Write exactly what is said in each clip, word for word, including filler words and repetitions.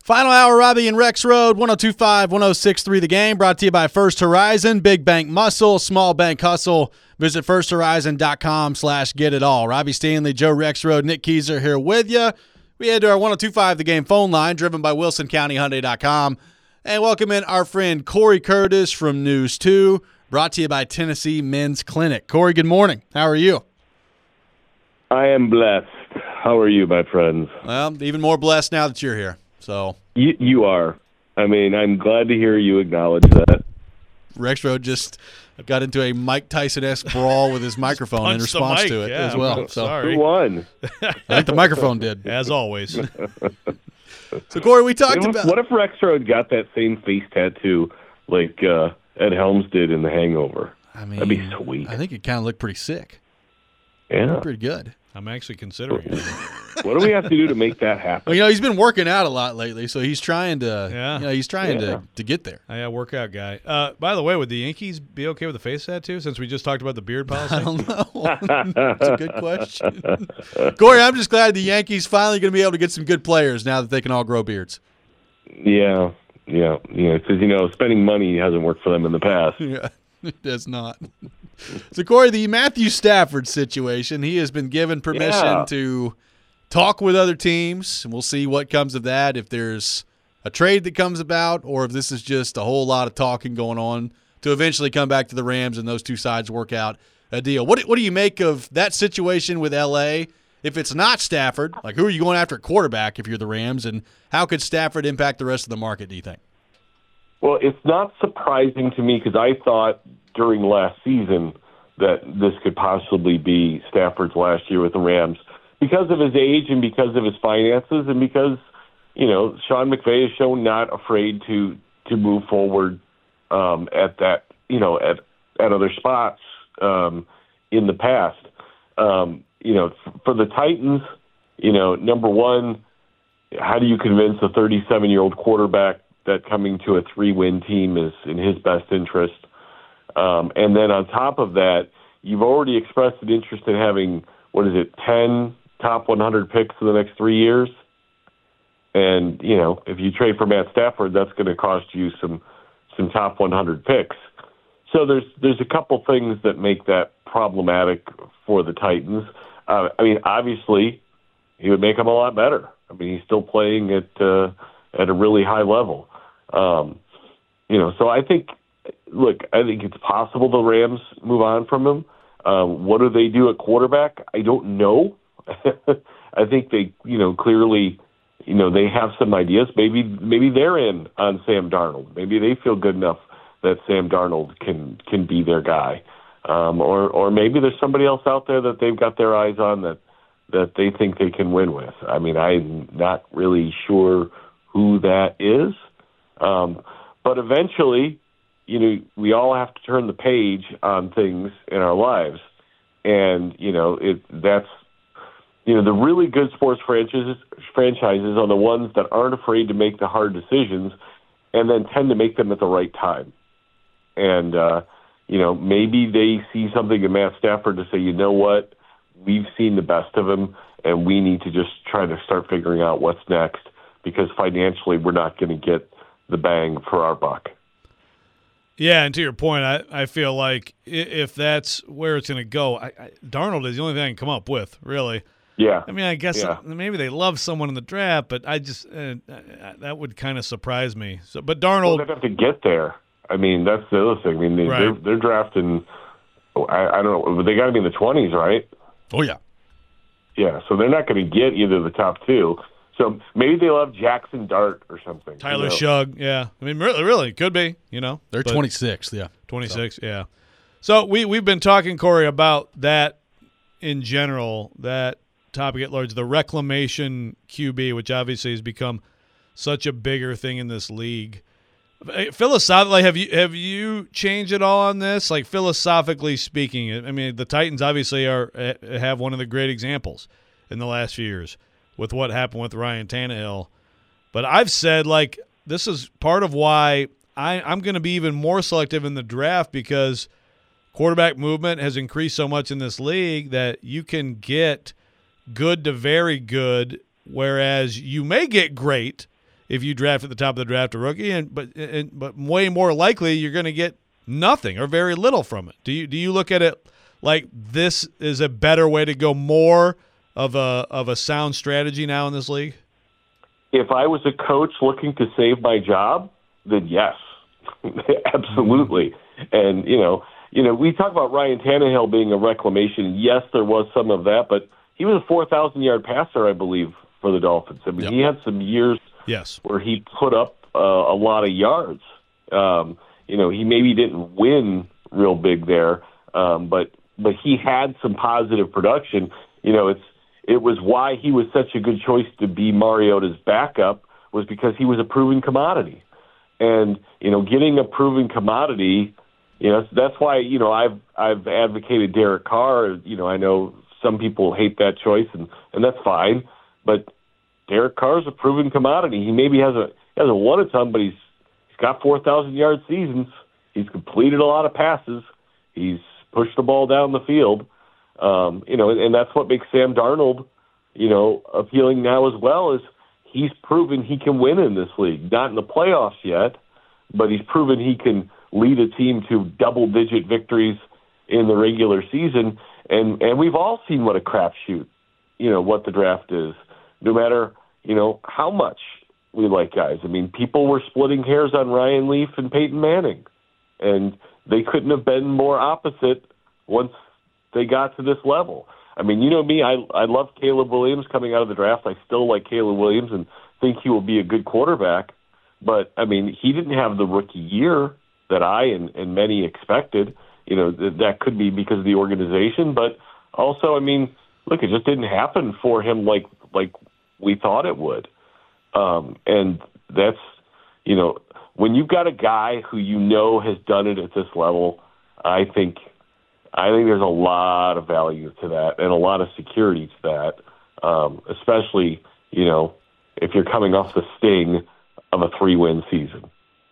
Final hour, Robbie and Rex Road, one oh two point five, one oh six point three The Game, brought to you by First Horizon, Big Bank Muscle, Small Bank Hustle. Visit firsthorizon.com slash get it all. Robbie Stanley, Joe Rexrode, Nick Keyser here with you. We head to our one oh two point five The Game phone line, driven by Wilson County Hyundai dot com. And welcome in our friend Corey Curtis from News two, brought to you by Tennessee Men's Clinic. Corey, good morning. How are you? I am blessed. How are you, my friends? Well, even more blessed now that you're here. So You, you are. I mean, I'm glad to hear you acknowledge that. Rexrode just got into a Mike Tyson-esque brawl with his microphone in response mic, to it yeah, as well. I'm So sorry. Who won? I think the microphone did. As always. So, Corey, we talked What if, about what if Rexrode got that same face tattoo like uh, Ed Helms did in The Hangover? I mean, That'd be sweet. I think it kind of looked pretty sick. Yeah. Pretty good. I'm actually considering it. What do we have to do to make that Well, happen? you know, he's been working out a lot lately, so he's trying to, Yeah. you know, he's trying Yeah. to, to get there. I got workout guy. Uh, by the way, would the Yankees be okay with the face tattoo since we just talked about the beard policy? I don't know. That's a good question. Corey, I'm just glad the Yankees finally going to be able to get some good players now that they can all grow beards. Yeah, yeah, yeah. Because, you know, spending money hasn't worked for them in the past. Yeah, it does not. So, Corey, the Matthew Stafford situation, he has been given permission Yeah. to talk with other teams, and we'll see what comes of that, if there's a trade that comes about or if this is just a whole lot of talking going on to eventually come back to the Rams and those two sides work out a deal. What, what do you make of that situation with L A? If it's not Stafford, like who are you going after at quarterback if you're the Rams, and how could Stafford impact the rest of the market, do you think? Well, it's not surprising to me because I thought during last season that this could possibly be Stafford's last year with the Rams because of his age and because of his finances and because, you know, Sean McVay has shown not afraid to to move forward um, at that, you know, at, at other spots um, in the past. Um, you know, for the Titans, you know, number one, how do you convince a thirty-seven-year-old quarterback that coming to a three-win team is in his best interest? Um, and then on top of that, you've already expressed an interest in having, what is it, ten top one hundred picks in the next three years? And, you know, if you trade for Matt Stafford, that's going to cost you some some top one hundred picks. So there's there's a couple things that make that problematic for the Titans. Uh, I mean, obviously, he would make them a lot better. I mean, he's still playing at uh, at a really high level. Um, you know, so I think, look, I think it's possible the Rams move on from him. Um, what do they do at quarterback? I don't know. I think they, you know, clearly, you know, they have some ideas. Maybe maybe they're in on Sam Darnold. Maybe they feel good enough that Sam Darnold can can be their guy. Um, or or maybe there's somebody else out there that they've got their eyes on that that they think they can win with. I mean, I'm not really sure who that is. Um, but eventually, you know, we all have to turn the page on things in our lives. And, you know, it that's, you know, the really good sports franchises, franchises are the ones that aren't afraid to make the hard decisions and then tend to make them at the right time. And, uh, you know, maybe they see something in Matt Stafford to say, you know what, we've seen the best of him, and we need to just try to start figuring out what's next because financially we're not going to get the bang for our buck. Yeah, and to your point, I, I feel like if that's where it's going to go, I, I, Darnold is the only thing I can come up with, really. Yeah. I mean, I guess Yeah. maybe they love someone in the draft, but I just uh, uh, that would kind of surprise me. So, but Well, Darnold, they have to get there. I mean, that's the other thing. I mean, they, Right. they're, they're drafting, I, I don't know, but they got to be in the twenties, right? Oh, yeah. Yeah, so they're not going to get either of the top two. So maybe they love Jackson Dart or something. Tyler you know? Shug, yeah. I mean, really, really, could be, you know. They're but- twenty-sixth, yeah. twenty-six, yeah. So we, we've been talking, Corey, about that in general, that topic at large, the reclamation Q B, which obviously has become such a bigger thing in this league. Philosophically, have you have you changed at all on this? Like philosophically speaking, I mean, the Titans obviously are have one of the great examples in the last few years with what happened with Ryan Tannehill. But I've said, like, this is part of why I, I'm going to be even more selective in the draft because quarterback movement has increased so much in this league that you can get good to very good, whereas you may get great if you draft at the top of the draft a rookie, and but and, but way more likely you're going to get nothing or very little from it. Do you do you look at it like this is a better way to go, more of a of a sound strategy now in this league? If I was a coach looking to save my job, then yes, absolutely. And you know, you know, we talk about Ryan Tannehill being a reclamation. Yes, there was some of that, but he was a four thousand yard passer, I believe, for the Dolphins. I mean, yep. he had some years yes. where he put up uh, a lot of yards. Um, you know, he maybe didn't win real big there, um, but but he had some positive production. You know, it's it was why he was such a good choice to be Mariota's backup, was because he was a proven commodity. And, you know, getting a proven commodity, you know, that's why, you know, I've I've advocated Derek Carr. You know, I know some people hate that choice, and, and that's fine. But Derek Carr's a proven commodity. He maybe hasn't hasn't won a ton, but he's he's got four thousand yard seasons. He's completed a lot of passes. He's pushed the ball down the field. Um, you know, and, and that's what makes Sam Darnold, you know, appealing now as well, is he's proven he can win in this league. Not in the playoffs yet, but he's proven he can lead a team to double-digit victories in the regular season. And and we've all seen what a crapshoot, you know, what the draft is. No matter, you know, how much we like guys. I mean, people were splitting hairs on Ryan Leaf and Peyton Manning, and they couldn't have been more opposite once they got to this level. I mean, you know me, I I love Caleb Williams coming out of the draft. I still like Caleb Williams and think he will be a good quarterback. But, I mean, he didn't have the rookie year that I and, and many expected. You know, th- that could be because of the organization. But also, I mean, look, it just didn't happen for him like like we thought it would. Um, and that's, you know, when you've got a guy who you know has done it at this level, I think I think there's a lot of value to that and a lot of security to that, um, especially, you know, if you're coming off the sting of a three-win season.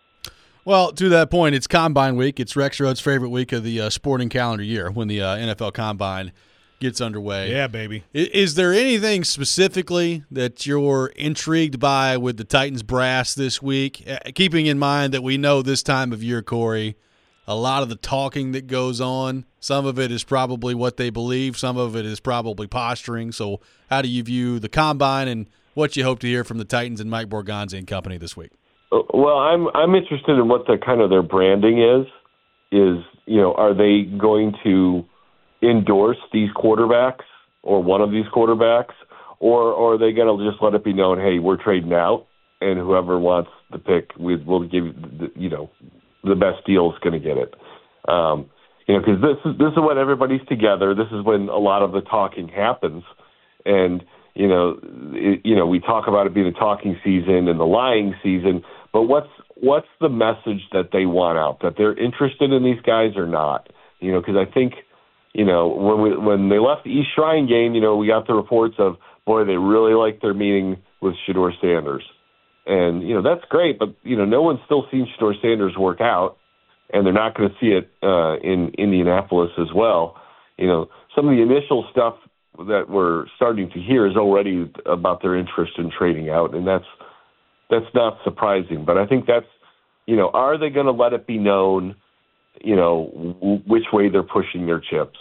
Well, to that point, it's Combine Week. It's Rex Rhodes' favorite week of the uh, sporting calendar year when the uh, N F L Combine gets underway. Yeah, baby. Is, is there anything specifically that you're intrigued by with the Titans brass this week? Uh, keeping in mind that we know this time of year, Corey, a lot of the talking that goes on, some of it is probably what they believe, some of it is probably posturing. So how do you view the Combine and what you hope to hear from the Titans and Mike Borgonzi and company this week? Well, I'm I'm interested in what the kind of their branding is. Is, you know, are they going to endorse these quarterbacks or one of these quarterbacks, or, or are they going to just let it be known, hey, we're trading out, and whoever wants the pick, we, we'll give you, the, you know, the best deal is going to get it. Um, you know, because this is this is when everybody's together. This is when a lot of the talking happens, and you know, it, you know, we talk about it being a talking season and the lying season, but what's what's the message that they want out, that they're interested in these guys or not? You know, because I think, you know, when we when they left the East Shrine game, you know, we got the reports of, boy, they really liked their meeting with Shedeur Sanders, and you know that's great, but you know, no one's still seen Shedeur Sanders work out, and they're not going to see it uh, in Indianapolis as well. You know, some of the initial stuff that we're starting to hear is already about their interest in trading out, and that's that's not surprising. But I think that's, you know, are they going to let it be known, you know, w- which way they're pushing their chips?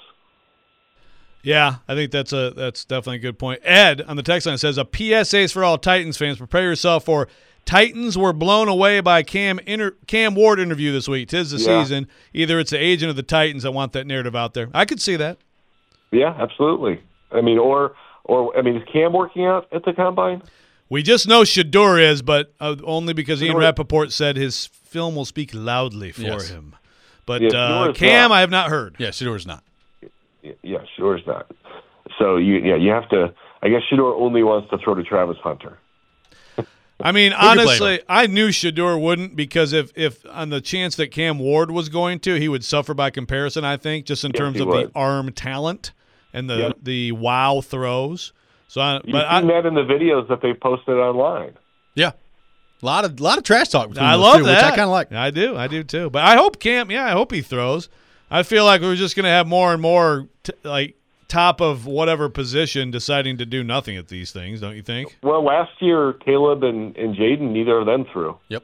Yeah, I think that's a that's definitely a good point. Ed on the text line says, a P S A is for all Titans fans. Prepare yourself for Titans were blown away by Cam inter- Cam Ward interview this week. 'Tis the Yeah. season. Either it's the agent of the Titans that want that narrative out there. I could see that. Yeah, absolutely. I mean, or, or I mean, is Cam working out at the Combine? We just know Shedeur is, but uh, only because Ian Shedeur- Rappaport said his film will speak loudly for Yes. him. But Yeah, uh, Shedeur is Cam, not. I have not heard. Yeah, Shedeur's not. Yeah, Shedeur's not. So you, yeah, you have to. I guess Shedeur only wants to throw to Travis Hunter. I mean, can blame honestly, him? I knew Shedeur wouldn't, because if, if on the chance that Cam Ward was going to, he would suffer by comparison, I think, just in Yes, terms he of would. the arm talent and the, Yep. the wow throws. So, I, You've but seen I, that in the videos that they posted online. Yeah. A lot of, lot of trash talk between I those love two, that. which I kind of like. I do. I do, too. But I hope Cam, yeah, I hope he throws. I feel like we're just going to have more and more, t- like, top of whatever position deciding to do nothing at these things, don't you think? Well, last year, Caleb and, and Jaden, neither of them threw. Yep.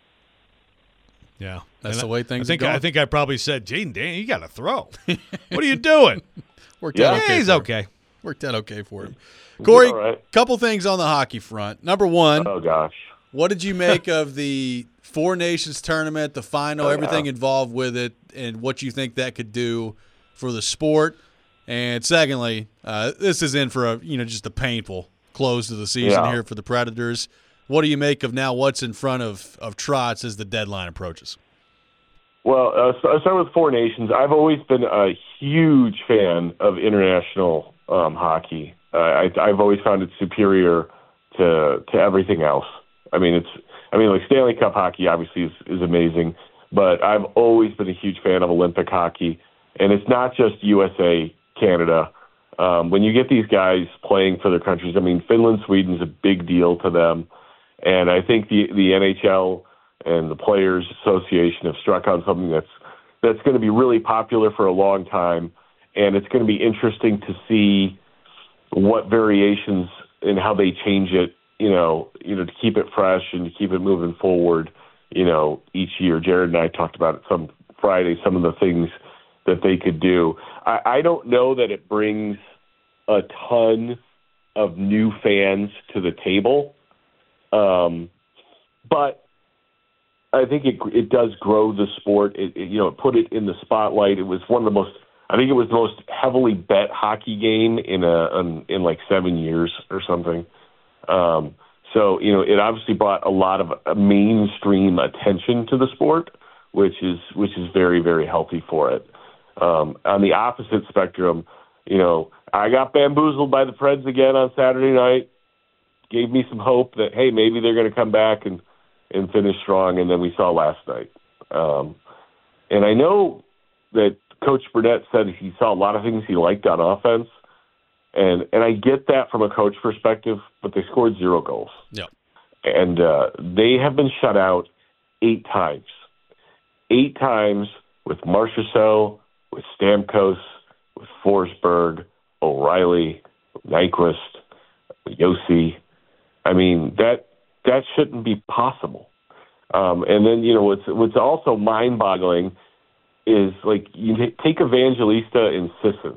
Yeah. That's And the way things I think are going. I think I probably said, Jaden, Dan, you got to throw. What are you doing? Worked Yeah. out okay. Yeah, he's for him. okay. Worked out okay for him. Corey, All right. couple things on the hockey front. Number one, Oh, gosh. what did you make of the Four Nations tournament, the final, Oh, yeah. everything involved with it, and what you think that could do for the sport? And secondly, uh, this is in for a you know just a painful close to the season Yeah. here for the Predators. What do you make of now what's in front of, of Trotz as the deadline approaches? Well, uh, so I'll start with Four Nations. I've always been a huge fan of international um, hockey. Uh, I, I've always found it superior to to everything else. I mean, it's I mean, like Stanley Cup hockey obviously is, is amazing, but I've always been a huge fan of Olympic hockey, and it's not just U S A, Canada. Um, when you get these guys playing for their countries, I mean, Finland, Sweden's a big deal to them, and I think the the N H L and the Players Association have struck on something that's that's going to be really popular for a long time, and it's going to be interesting to see what variations and how they change it, you know, you know, to keep it fresh and to keep it moving forward, you know, each year. Jared and I talked about it some Friday, some of the things that they could do. I, I don't know that it brings a ton of new fans to the table, um, but I think it it does grow the sport. It, it you know it put it in the spotlight. It was one of the most. I think it was the most heavily bet hockey game in a in, in like seven years or something. Um, so you know it obviously brought a lot of uh, mainstream attention to the sport, which is which is very very healthy for it. Um, on the opposite spectrum, you know I got bamboozled by the Preds again on Saturday night. Gave me some hope that hey maybe they're going to come back and. and finish strong, and then we saw last night. Um, and I know that Coach Burnett said he saw a lot of things he liked on offense, and and I get that from a coach perspective, but they scored zero goals. Yeah. And uh, they have been shut out eight times. Eight times with Marchessault, with Stamkos, with Forsberg, O'Reilly, Nyquist, Yossi. I mean, that that shouldn't be possible. Um, and then, you know, what's what's also mind-boggling is, like, you take Evangelista and Sissons.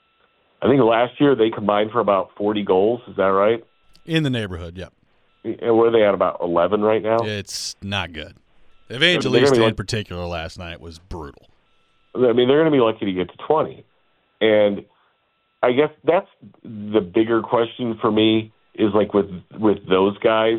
I think last year they combined for about forty goals. Is that right? In the neighborhood, yeah. And where are they at, about eleven right now? It's not good. Evangelista like, in particular last night was brutal. I mean, they're going to be lucky to get to twenty. And I guess that's the bigger question for me is, like, with with those guys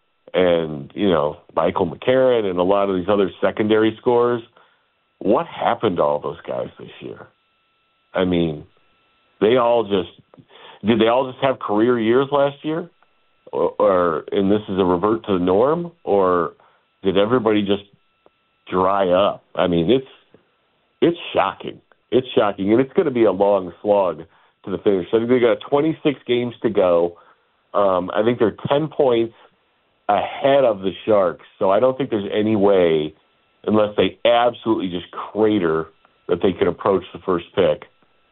and, you know, Michael McCarron and a lot of these other secondary scorers, what happened to all those guys this year? I mean, they all just – did they all just have career years last year? Or, or and this is a revert to the norm? Or did everybody just dry up? I mean, it's it's shocking. It's shocking, and it's going to be a long slog to the finish. I think they got twenty-six games to go. Um, I think they're ten points ahead of the Sharks, so I don't think there's any way, unless they absolutely just crater, that they could approach the first pick.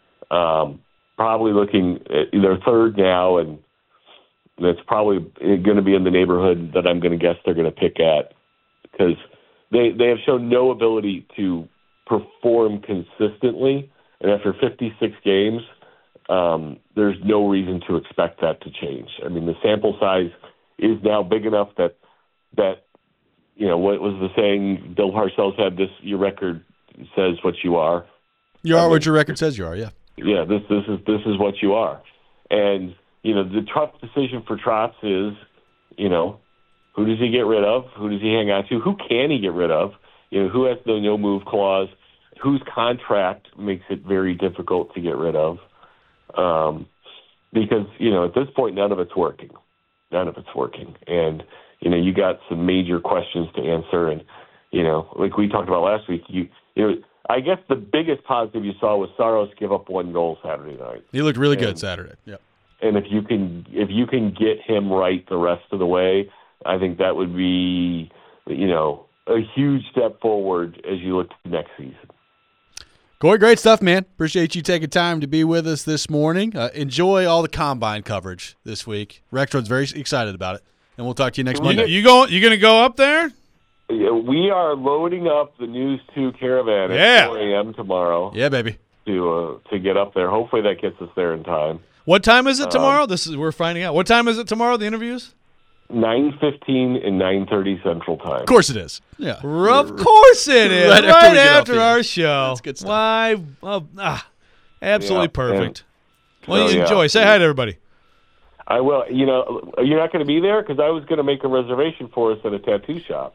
Um, probably looking at their third now, and that's probably going to be in the neighborhood that I'm going to guess they're going to pick at, because they they have shown no ability to perform consistently, and after fifty-six games, um, there's no reason to expect that to change. I mean, the sample size is now big enough that that you know what was the saying Bill Parcells had, this your record says what you are. You are I mean, what your record says you are, yeah. Yeah, this this is this is what you are. And you know, the tough decision for Trotz is, you know, who does he get rid of? Who does he hang on to? Who can he get rid of? You know, who has the no move clause? Whose contract makes it very difficult to get rid of? Um, because, you know, at this point, none of it's working. None of it's working. And, you know, you got some major questions to answer. And, you know, like we talked about last week, you, you know, I guess the biggest positive you saw was Saros give up one goal Saturday night. He looked really and, good Saturday. Yep. And if you can, if you can get him right the rest of the way, I think that would be, you know, a huge step forward as you look to next season. Corey, great stuff, man. Appreciate you taking time to be with us this morning. Uh, enjoy all the combine coverage this week. Rexroad's very excited about it, and we'll talk to you next Monday. You, you going? You going to go up there? Yeah, we are loading up the News two Caravan Yeah. at four a.m. tomorrow. Yeah, baby. To uh, to get up there. Hopefully that gets us there in time. What time is it tomorrow? Um, this is we're finding out. What time is it tomorrow? The interviews? nine fifteen and nine thirty Central Time. Of course it is. Yeah. Of course it is. Right Right, after we get off after the our air. show. That's good stuff. Why? Oh, ah, absolutely Yeah, perfect. and- Well, so, you yeah. enjoy. Say hi to everybody. I will. You know, you're not going to be there because I was going to make a reservation for us at a tattoo shop.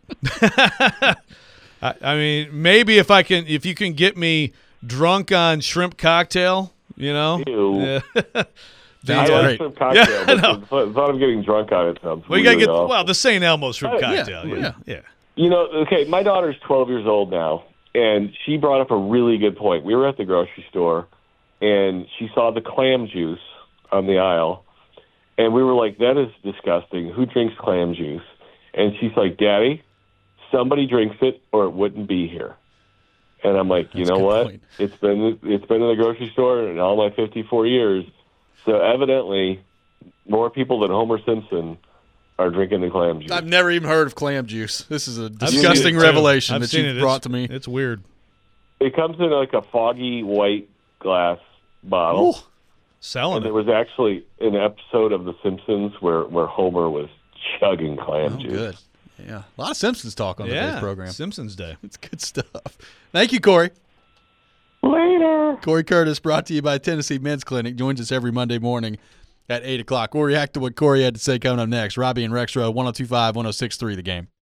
I, I mean, maybe if I can, if you can get me drunk on shrimp cocktail, you know. Ew. Yeah. Sounds I great. like some cocktail, Yeah, I but know. the thought thought of getting drunk on it sounds Well, you gotta really get awful. well the Saint Elmo shrimp Uh, yeah, cocktail. Yeah, yeah. yeah. You know, okay, my daughter's twelve years old now, and she brought up a really good point. We were at the grocery store, and she saw the clam juice on the aisle, and we were like, that is disgusting. Who drinks clam juice? And she's like, Daddy, somebody drinks it or it wouldn't be here. And I'm like, you That's a know good what? point. It's been it's been in the grocery store in all my fifty-four years. So evidently, more people than Homer Simpson are drinking the clam juice. I've never even heard of clam juice. This is a I've seen disgusting it, too. revelation I've that seen you've it. brought It's, to me. It's weird. It comes in like a foggy white glass bottle. Ooh. Selling And there it. was actually an episode of The Simpsons where, where Homer was chugging clam Oh, juice. good. Yeah. A lot of Simpsons talk on Yeah. today's program. Simpsons Day. It's good stuff. Thank you, Corey. Later. Corey Curtis, brought to you by Tennessee Men's Clinic, joins us every Monday morning at eight o'clock. We'll react to what Corey had to say coming up next. Robbie and Rexroad, one oh two five, one oh six three The Game.